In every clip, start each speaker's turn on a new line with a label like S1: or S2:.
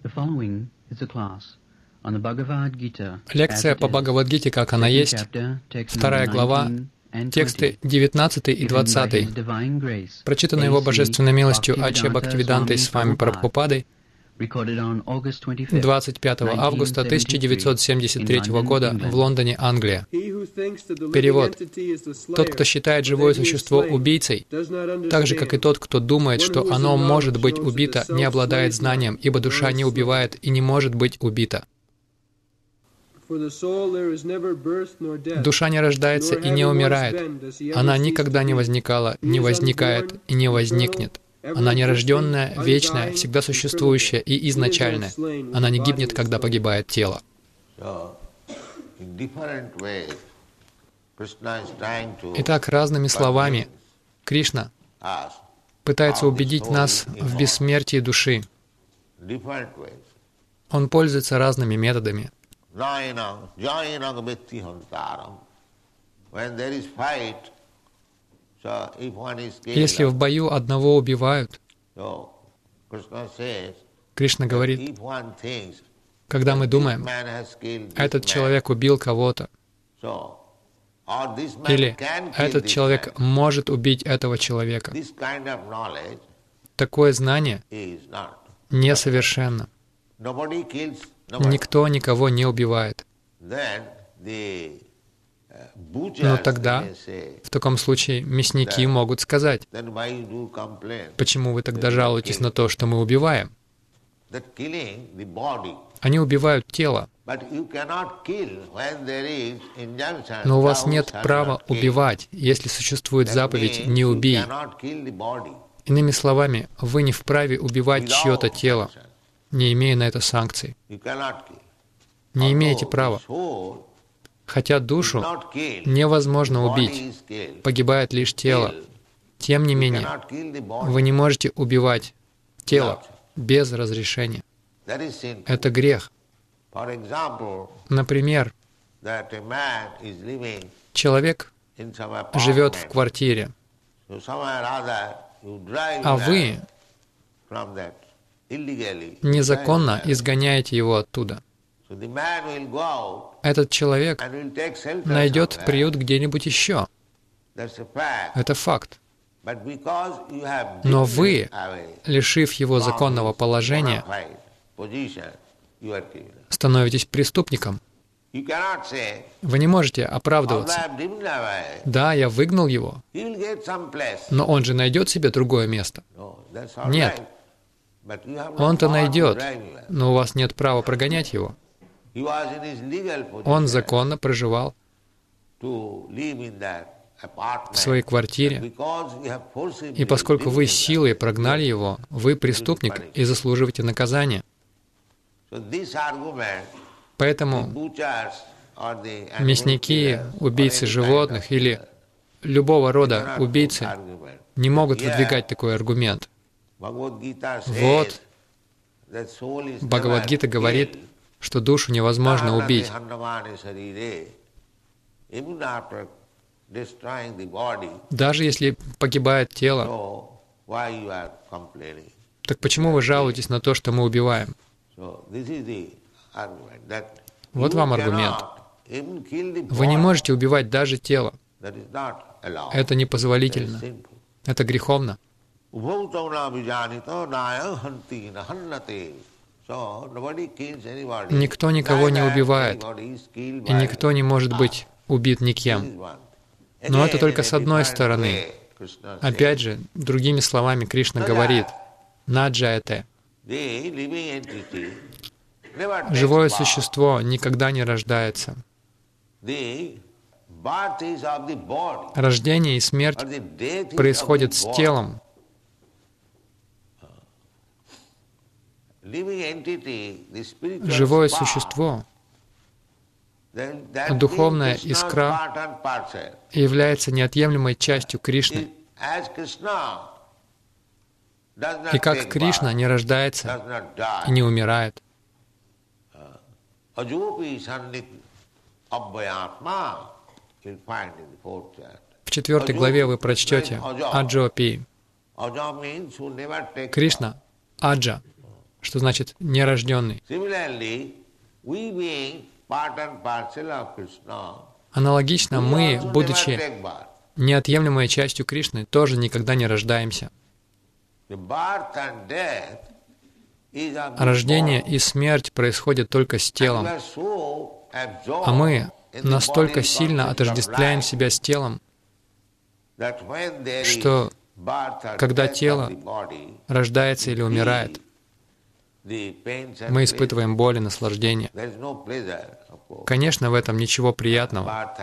S1: Лекция по Бхагавад-гите, как она есть, 2 глава, тексты 19 и 20, прочитаны его божественной милостью Ачья Бхактивидантой с вами Прабхупадой 25 августа 1973 года в Лондоне, Англия. Перевод. Тот, кто считает живое существо убийцей, так же, как и тот, кто думает, что оно может быть убито, не обладает знанием, ибо душа не убивает и не может быть убита. Душа не рождается и не умирает. Она никогда не возникала, не возникает и не возникнет. Она нерожденная, вечная, всегда существующая и изначальная. Она не гибнет, когда погибает тело. Итак, разными словами, Кришна пытается убедить нас в бессмертии души. Он пользуется разными методами. Если в бою одного убивают, Кришна говорит, когда мы думаем, этот человек убил кого-то, или этот человек может убить этого человека, такое знание несовершенно. Никто никого не убивает. Но тогда, в таком случае, мясники могут сказать, почему вы тогда жалуетесь на то, что мы убиваем? Они убивают тело. Но у вас нет права убивать, если существует заповедь «не убий». Иными словами, вы не вправе убивать чье-то тело, не имея на это санкций. Не имеете права. Хотя душу невозможно убить, погибает лишь тело. Тем не менее, вы не можете убивать тело без разрешения. Это грех. Например, человек живет в квартире, а вы незаконно изгоняете его оттуда. Этот человек найдет приют где-нибудь еще. Это факт. Но вы, лишив его законного положения, становитесь преступником. Вы не можете оправдываться. Да, я выгнал его, но он же найдет себе другое место. Нет. Он-то найдет, но у вас нет права прогонять его. Он законно проживал в своей квартире, и поскольку вы силой прогнали его, вы преступник и заслуживаете наказания. Поэтому мясники, убийцы животных или любого рода убийцы не могут выдвигать такой аргумент. Вот, Бхагавад-гита говорит, что душу невозможно убить. Даже если погибает тело, так почему вы жалуетесь на то, что мы убиваем? Вот вам аргумент. Вы не можете убивать даже тело. Это непозволительно. Это греховно. Никто никого не убивает, и никто не может быть убит никем. Но это только с одной стороны. Опять же, другими словами, Кришна говорит, «Наджаяте». Живое существо никогда не рождается. Рождение и смерть происходят с телом. Живое существо, духовная искра, является неотъемлемой частью Кришны. И как Кришна не рождается и не умирает. В 4 главе вы прочтете Аджопи. Кришна — Аджа. Что значит «нерожденный»? Аналогично, мы, будучи неотъемлемой частью Кришны, тоже никогда не рождаемся. Рождение и смерть происходят только с телом. А мы настолько сильно отождествляем себя с телом, что когда тело рождается или умирает, мы испытываем боль и наслаждение. Конечно, в этом ничего приятного.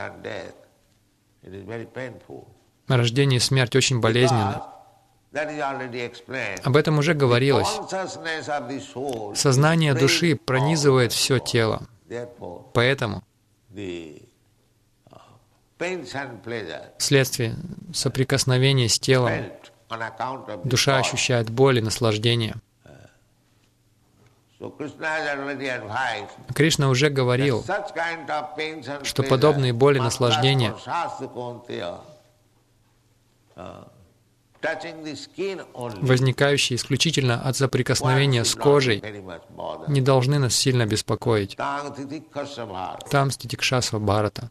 S1: Рождение и смерть очень болезненны. Об этом уже говорилось. Сознание души пронизывает все тело. Поэтому вследствие соприкосновения с телом душа ощущает боль и наслаждение. Кришна уже говорил, что подобные боли и наслаждения, возникающие исключительно от соприкосновения с кожей, не должны нас сильно беспокоить. Там Титикшасва Бхарата.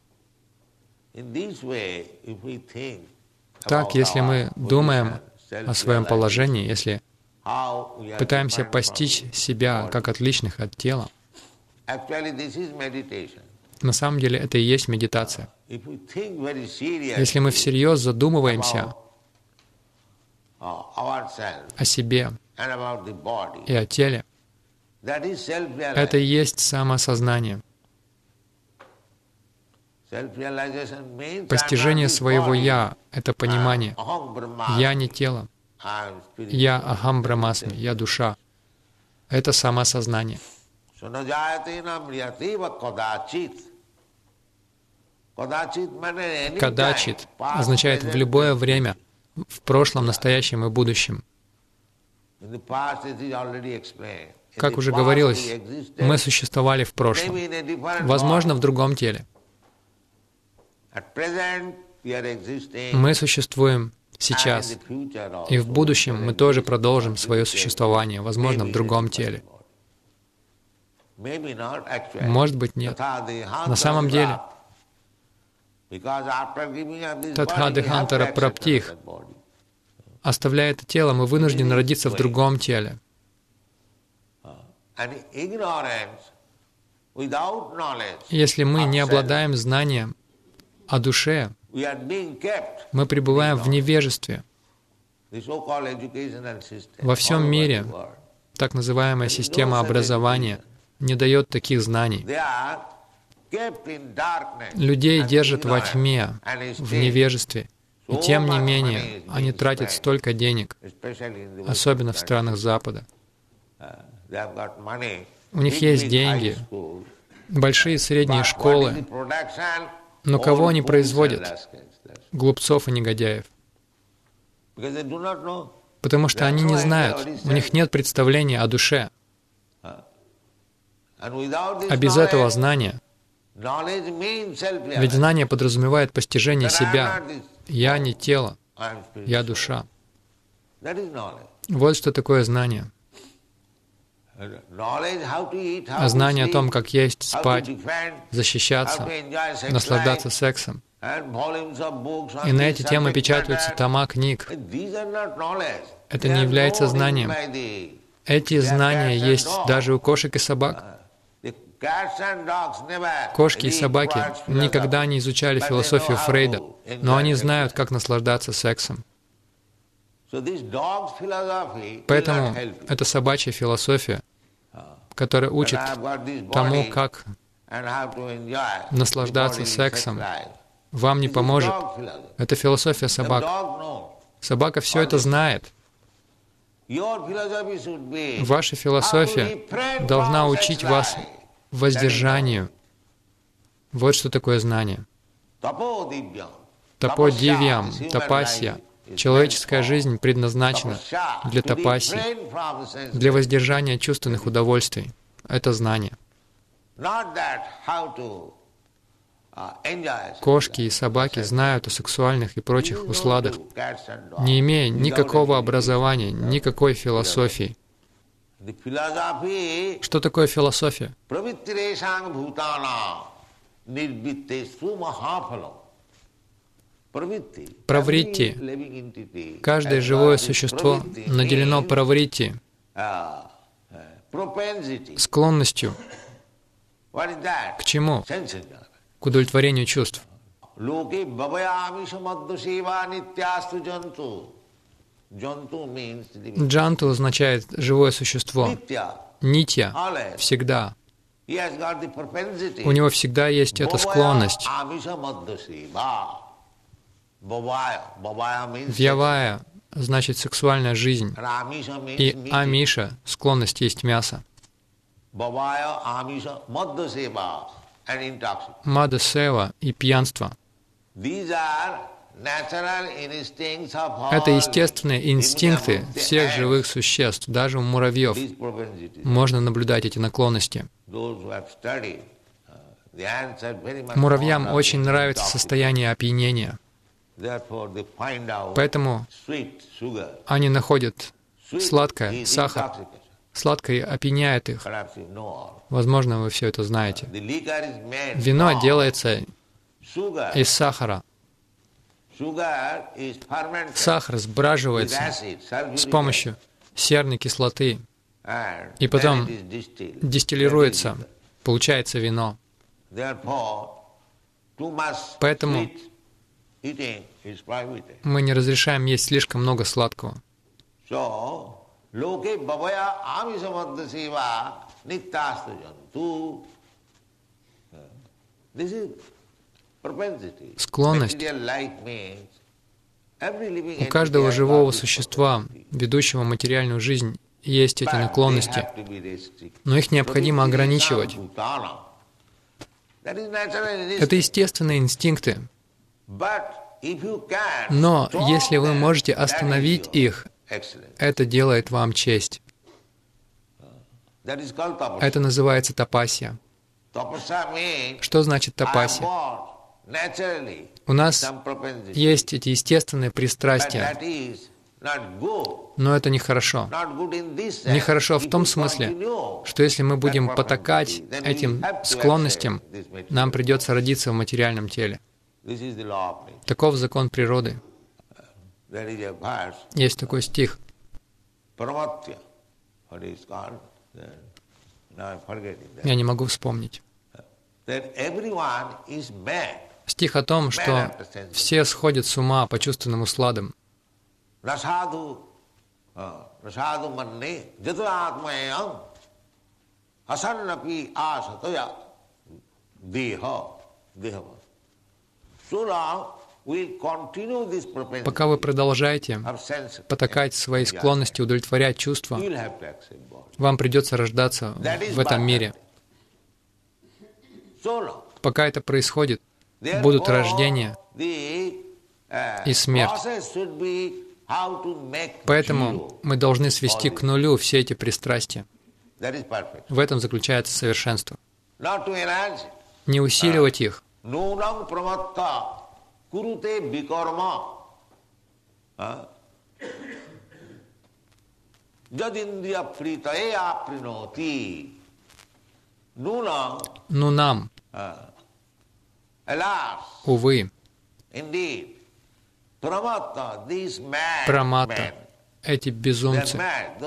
S1: Так, если мы думаем о своем положении, если пытаемся постичь себя как отличных от тела, на самом деле это и есть медитация. Если мы всерьез задумываемся о себе и о теле, это и есть самоосознание. Постижение своего «я» — это понимание. Я не тело. Я Ахам Брахмасми, я душа. Это самосознание. Кадачит означает в любое время, в прошлом, настоящем и будущем. Как уже говорилось, мы существовали в прошлом, возможно, в другом теле. Мы существуем сейчас, и в будущем мы тоже продолжим свое существование, возможно, в другом теле. Может быть, нет. На самом деле, Татхадехантара Праптих, оставляя это тело, мы вынуждены родиться в другом теле. Если мы не обладаем знанием о душе, мы пребываем в невежестве. Во всем мире так называемая система образования не дает таких знаний. Людей держат во тьме, в невежестве, и тем не менее они тратят столько денег, особенно в странах Запада. У них есть деньги, большие и средние школы, но кого они производят? Глупцов и негодяев. Потому что они не знают, у них нет представления о душе. А без этого знания, ведь знание подразумевает постижение себя. Я не тело, я душа. Вот что такое знание. Знание о том, как есть, спать, защищаться, наслаждаться сексом. И на эти темы печатаются тома книг. Это не является знанием. Эти знания есть даже у кошек и собак. Кошки и собаки никогда не изучали философию Фрейда, но они знают, как наслаждаться сексом. Поэтому это собачья философия, которая учит тому, как наслаждаться сексом, вам не поможет. Это философия собак. Собака все это знает. Ваша философия должна учить вас воздержанию. Вот что такое знание. Таподивьям, тапасья. Человеческая жизнь предназначена для тапаси, для воздержания чувственных удовольствий. Это знание. Кошки и собаки знают о сексуальных и прочих усладах, не имея никакого образования, никакой философии. Что такое философия? Правритти. Каждое живое существо наделено правритти, склонностью. К чему? К удовлетворению чувств. Джанту означает живое существо. Нитья — всегда. У него всегда есть эта склонность. Вьявая значит сексуальная жизнь. И амиша — склонность есть мясо. Мада сева и пьянство. Это естественные инстинкты всех живых существ, даже у муравьев. Можно наблюдать эти наклонности. Муравьям очень нравится состояние опьянения. Поэтому они находят сладкое, сахар. Сладкое опьяняет их. Возможно, вы все это знаете. Вино делается из сахара. Сахар сбраживается с помощью серной кислоты и потом дистиллируется, получается вино. Поэтому мы не разрешаем есть слишком много сладкого. Склонность. У каждого живого существа, ведущего материальную жизнь, есть эти наклонности, но их необходимо ограничивать. Это естественные инстинкты. Но если вы можете остановить их, это делает вам честь. Это называется тапасья. Что значит тапасья? У нас есть эти естественные пристрастия, но это нехорошо. Нехорошо в том смысле, что если мы будем потакать этим склонностям, нам придется родиться в материальном теле. Таков закон природы. Есть такой стих. Я не могу вспомнить. Стих о том, что все сходят с ума по чувственным усладам. Пока вы продолжаете потакать своей склонности, удовлетворять чувства, вам придется рождаться в этом мире. Пока это происходит, будут рождения и смерть. Поэтому мы должны свести к нулю все эти пристрастия. В этом заключается совершенство. Не усиливать их. Нунам. Увы, праматта, эти безумцы,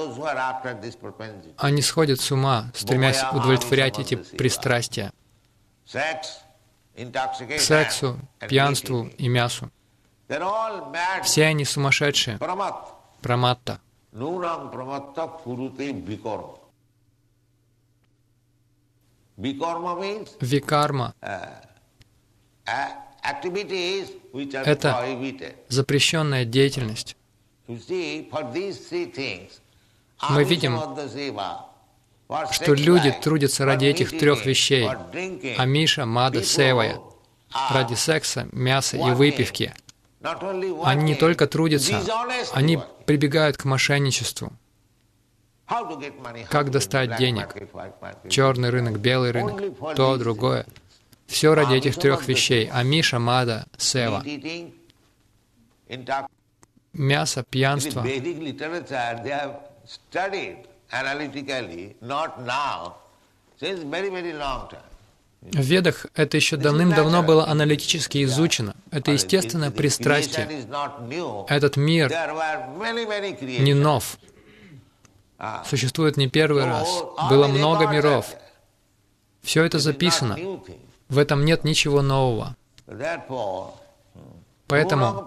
S1: они сходят с ума, стремясь удовлетворять эти пристрастия к сексу, пьянству и мясу. Все они сумасшедшие. Праматта. Викарма — это запрещенная деятельность. Мы видим, что люди трудятся ради этих трех вещей — амиша, мада, севая, ради секса, мяса и выпивки. Они не только трудятся, они прибегают к мошенничеству. Как достать денег? Черный рынок, белый рынок, то, другое. Все ради этих трех вещей — амиша, мада, сева. Мясо, пьянство. В Ведах это еще давным-давно было аналитически изучено. Это естественное пристрастие. Этот мир не нов. Существует не первый раз. Было много миров. Все это записано. В этом нет ничего нового. Поэтому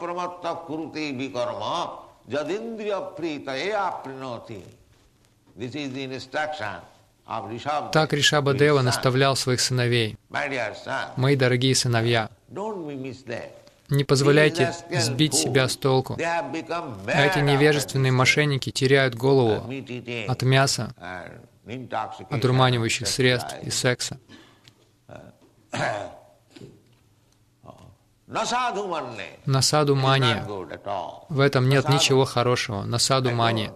S1: так Ришабха Дева наставлял своих сыновей. Мои дорогие сыновья, не позволяйте сбить себя с толку. Эти невежественные мошенники теряют голову от мяса, одурманивающих средств и секса. Насаду мания. В этом нет ничего хорошего. Насаду мания.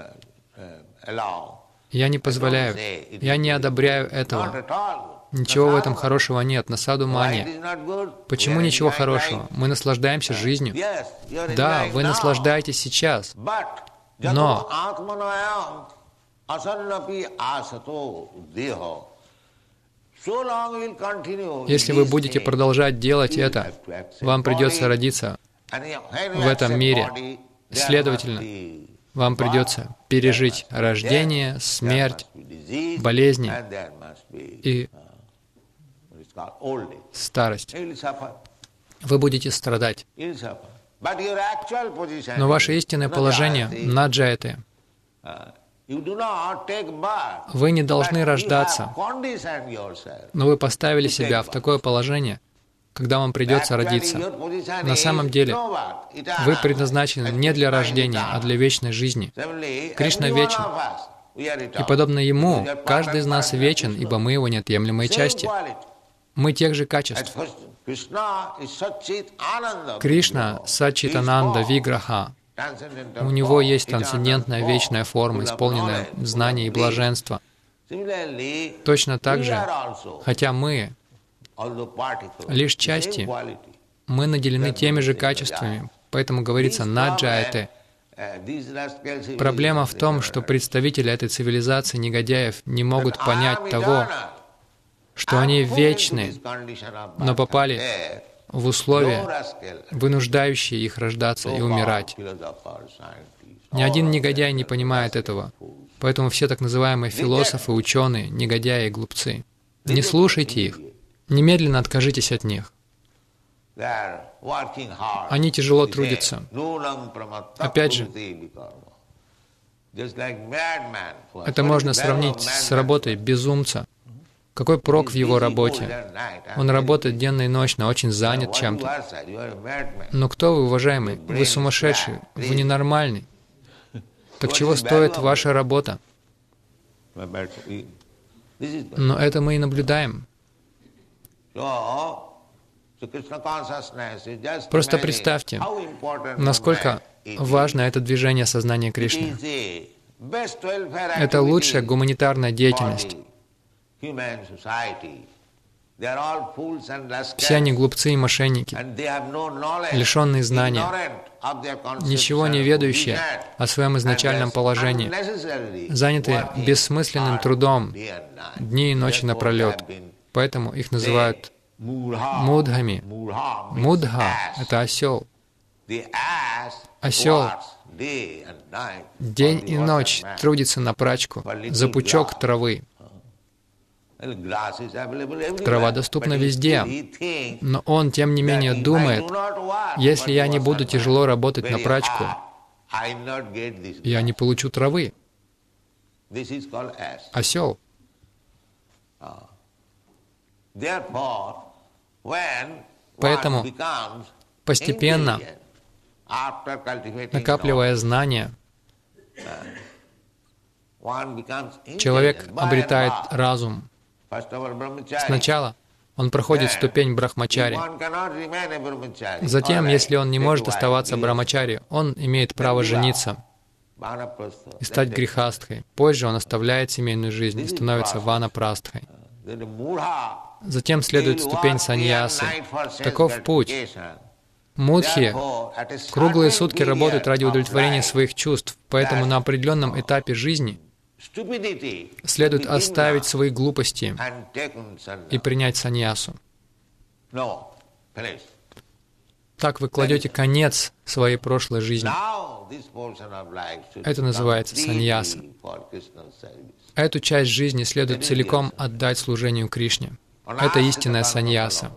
S1: Я не позволяю, я не одобряю этого. Ничего в этом хорошего нет. Насаду мания. Почему ничего хорошего? Мы наслаждаемся жизнью. Да, вы наслаждаетесь сейчас. Но если вы будете продолжать делать это, вам придется родиться в этом мире. Следовательно, вам придется пережить рождение, смерть, болезни и старость. Вы будете страдать. Но ваше истинное положение на джаяте. Вы не должны рождаться, но вы поставили себя в такое положение, когда вам придется родиться. На самом деле, вы предназначены не для рождения, а для вечной жизни. Кришна вечен. И подобно Ему, каждый из нас вечен, ибо мы Его неотъемлемые части. Мы тех же качеств. Кришна — Саччитананда Виграха. У Него есть трансцендентная вечная форма, исполненная знаний и блаженства. Точно так же, хотя мы лишь части, мы наделены теми же качествами, поэтому говорится «на джаяте». Проблема в том, что представители этой цивилизации негодяев не могут понять того, что они вечны, но попали в условия, вынуждающие их рождаться и умирать. Ни один негодяй не понимает этого, поэтому все так называемые философы, ученые, негодяи и глупцы. Не слушайте их, немедленно откажитесь от них. Они тяжело трудятся. Опять же, это можно сравнить с работой безумца. Какой прок в его работе? Он работает денно и ночно, очень занят чем-то. Но кто вы, уважаемый? Вы сумасшедший, вы ненормальный. Так чего стоит ваша работа? Но это мы и наблюдаем. Просто представьте, насколько важно это движение сознания Кришны. Это лучшая гуманитарная деятельность. Все они глупцы и мошенники, лишенные знания, ничего не ведающие о своем изначальном положении, занятые бессмысленным трудом дни и ночи напролет. Поэтому их называют мудхами. Мудха — это осел. Осел день и ночь трудится на прачку за пучок травы. Трава доступна везде, но он, тем не менее, думает, если я не буду тяжело работать на прачку, я не получу травы. Осел. Поэтому постепенно, накапливая знания, человек обретает разум. Сначала он проходит ступень брахмачари. Затем, если он не может оставаться брахмачари, он имеет право жениться и стать грихастхой. Позже он оставляет семейную жизнь и становится ванапрастхой. Затем следует ступень саньясы. Таков путь. Мудхи круглые сутки работают ради удовлетворения своих чувств, поэтому на определенном этапе жизни следует оставить свои глупости и принять саньясу. Так вы кладете конец своей прошлой жизни. Это называется саньяса. Эту часть жизни следует целиком отдать служению Кришне. Это истинная саньяса.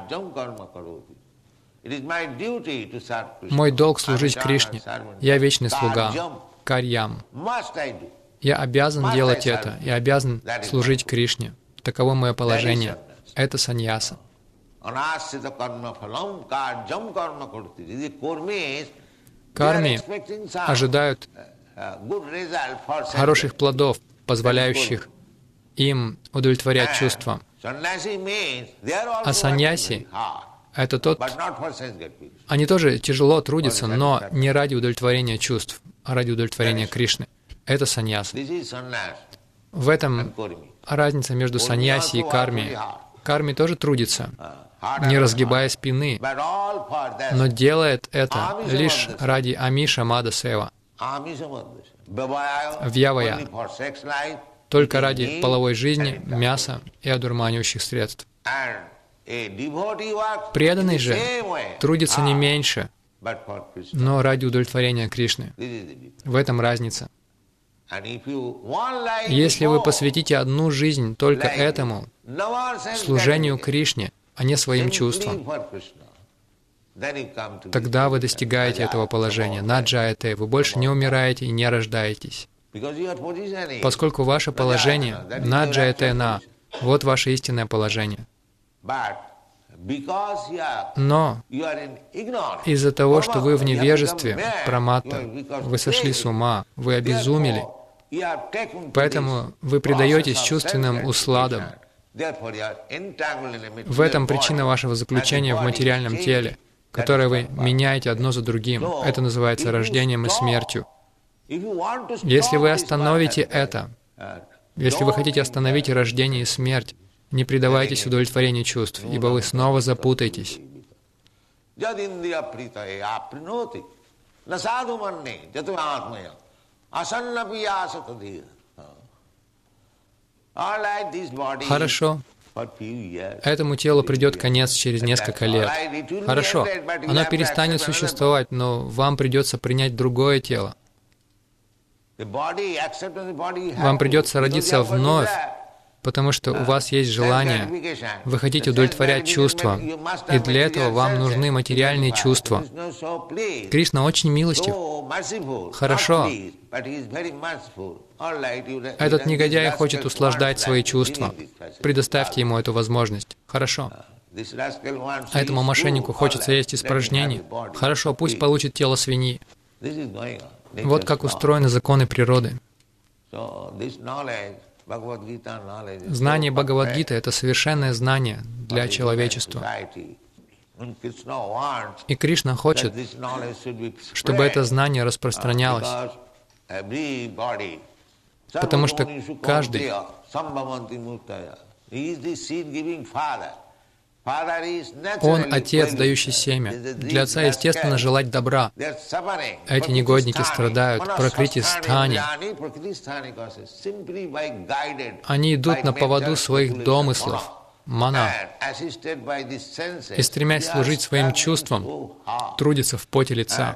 S1: Мой долг служить Кришне. Я вечный слуга. Карьям. Я обязан делать это. Я обязан служить Кришне. Таково мое положение. Это саньяса. Карми ожидают хороших плодов, позволяющих им удовлетворять чувства. А саньяси — это они тоже тяжело трудятся, но не ради удовлетворения чувств, а ради удовлетворения Кришны. Это саньяса. В этом разница между саньяси и карми. Карми тоже трудится, не разгибая спины, но делает это лишь ради амиша мада сева, вьявая, только ради половой жизни, мяса и одурманивающих средств. Преданный же трудится не меньше, но ради удовлетворения Кришны. В этом разница. Если вы посвятите одну жизнь только этому, служению Кришне, а не своим чувствам, тогда вы достигаете этого положения. Наджаяте, вы больше не умираете и не рождаетесь. Поскольку ваше положение наджаяте на, вот ваше истинное положение. Но из-за того, что вы в невежестве, праматта, вы сошли с ума, вы обезумели, поэтому вы предаетесь чувственным усладам. В этом причина вашего заключения в материальном теле, которое вы меняете одно за другим. Это называется рождением и смертью. Если вы остановите это, если вы хотите остановить рождение и смерть, не предавайтесь удовлетворению чувств, ибо вы снова запутаетесь. Хорошо. Этому телу придет конец через несколько лет. Хорошо. Оно перестанет существовать, но вам придется принять другое тело. Вам придется родиться вновь, потому что у вас есть желание, вы хотите удовлетворять чувства, и для этого вам нужны материальные чувства. Кришна очень милостив. Хорошо. Этот негодяй хочет услаждать свои чувства. Предоставьте ему эту возможность. Хорошо. А этому мошеннику хочется есть испражнения. Хорошо, пусть получит тело свиньи. Вот как устроены законы природы. Знание Бхагавад-гиты — это совершенное знание для человечества. И Кришна хочет, чтобы это знание распространялось, потому что каждый, он отец, дающий семя. Для отца, естественно, желать добра. Эти негодники страдают, пракрити стхани. Они идут на поводу своих домыслов, мана, и, стремясь служить своим чувствам, трудятся в поте лица.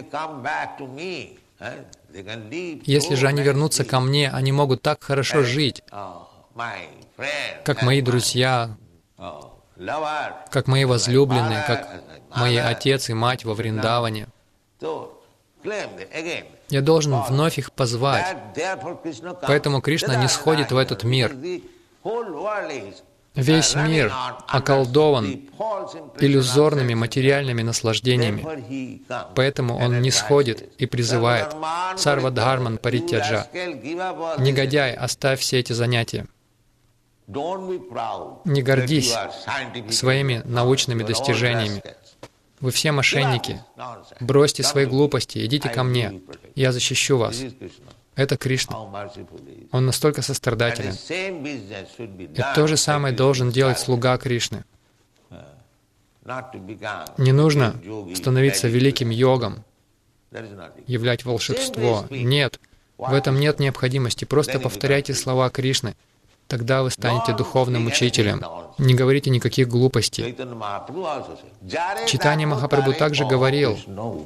S1: Если же они вернутся ко мне, они могут так хорошо жить, как мои друзья, как мои возлюбленные, как мои отец и мать во Вриндаване. Я должен вновь их позвать. Поэтому Кришна не сходит в этот мир. Весь мир околдован иллюзорными материальными наслаждениями. Поэтому он не сходит и призывает: «Сарва дхарман паритяджа». Негодяй, оставь все эти занятия. Не гордись своими научными достижениями. Вы все мошенники. Бросьте свои глупости, идите ко мне. Я защищу вас. Это Кришна. Он настолько сострадателен. И то же самое должен делать слуга Кришны. Не нужно становиться великим йогом, являть волшебство. Нет. В этом нет необходимости. Просто повторяйте слова Кришны. Тогда вы станете духовным учителем. Не говорите никаких глупостей. Чайтанья Махапрабху также говорил: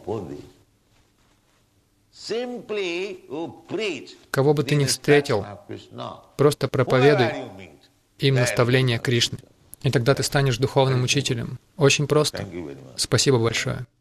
S1: кого бы ты ни встретил, просто проповедуй им наставления Кришны. И тогда ты станешь духовным учителем. Очень просто. Спасибо большое.